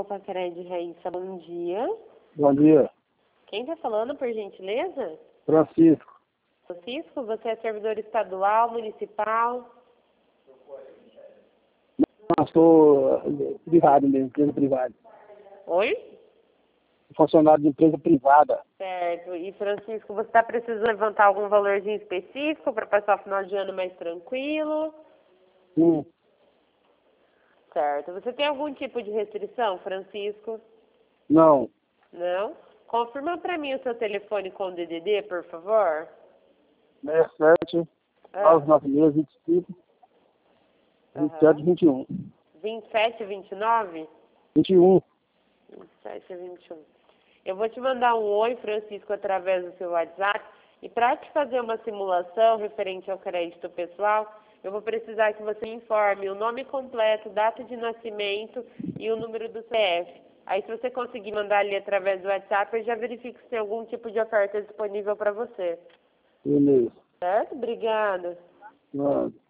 Opa Cred Raíssa, bom dia. Bom dia. Quem está falando, por gentileza? Francisco. Francisco, você é servidor estadual, municipal? Não, sou privado mesmo, empresa privada. Oi? Funcionário de empresa privada. Certo. E Francisco, você está precisando levantar algum valorzinho específico para passar o final de ano mais tranquilo? Sim. Certo. Você tem algum tipo de restrição, Francisco? Não. Não? Confirma para mim o seu telefone com o DDD, por favor. 67, 996, 25, 27, 21. 27, 29? 21. 27, 21. Eu vou te mandar um oi, Francisco, através do seu WhatsApp. E para te fazer uma simulação referente ao crédito pessoal, eu vou precisar que você me informe o nome completo, data de nascimento e o número do CPF. Aí, se você conseguir mandar ali através do WhatsApp, eu já verifico se tem algum tipo de oferta disponível para você. Beleza. Certo? Obrigada. Nada.